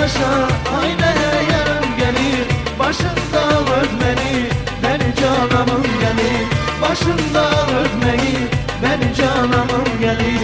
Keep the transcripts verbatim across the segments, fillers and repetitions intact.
aşağı aynene yarım gelir. Başında örtmeni beni cananım gelir. Başında örtmeni beni cananım gelir.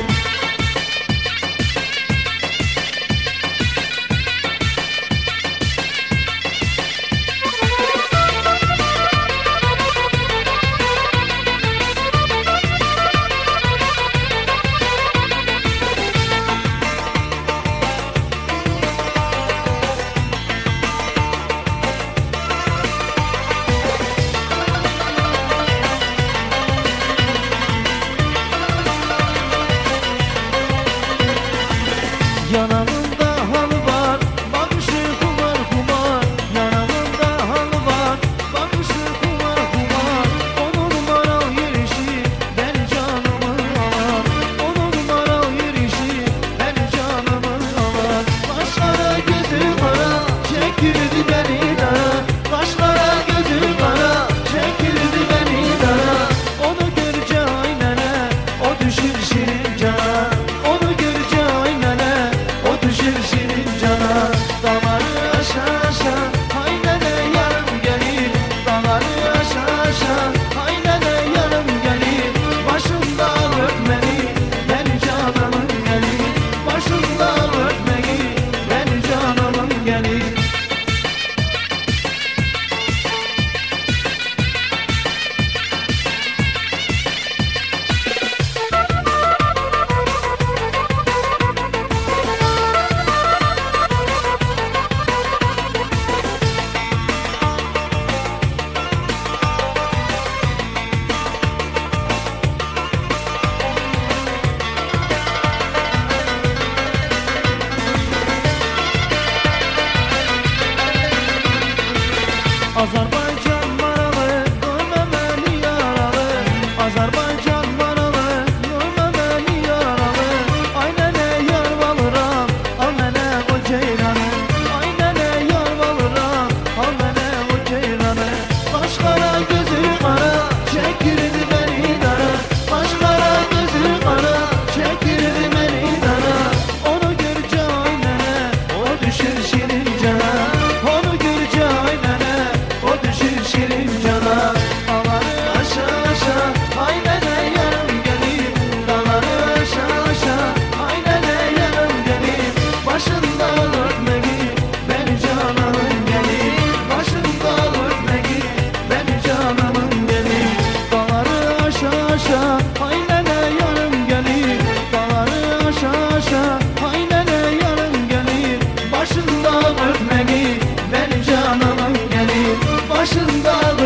Yanımda halı var, bakışı kumar kumar. Yanımda halı var, bakışı kumar kumar. On numaralı yürüyüşü beni canımı alar. On numaralı yürüyüşü beni canımı alar. Kaşlara gözü kara, çekildi beni dara. Kaşlara gözü kara, çekildi beni dara. Onu görünce aynene, o düşür şirin cana. Onu görünce aynene, o düşür şirin cana. Dağları aşağı aşağı aynene yarım gelir. Dağları aşağı aşağı aynene yarım gelir. Başında örtmeni beni cananım gelir. Başında örtmeni beni cananım gelir. Azerbaycan maralı, görme beni yaralı. Azerbaycan maralı, görme beni yaralı. Aynene yalvarıram, al mene o ceylanı. Aynene yalvarıram, al mene o ceylanı. Kaşlara gözü kara, çekirdi beni dara. Kaşlara gözü kara, çekirdi beni dara. Onu görünce aynene, o düşür şirin cana. Onu görünce aynene, o düşür şirin cana. Dağları aşağı aşağı aynene yarım gelir. Dağları aşağı aşağı aynene yarım gelir. Başında örtmeni beni cananım gelir. Başında örtmeni beni cananım gelir. Dağları aşağı aşağı aynene yarım gelir. Dağları aşağı aşağı aynene yarım gelir. Başında örtmeni beni cananım gelir. Başında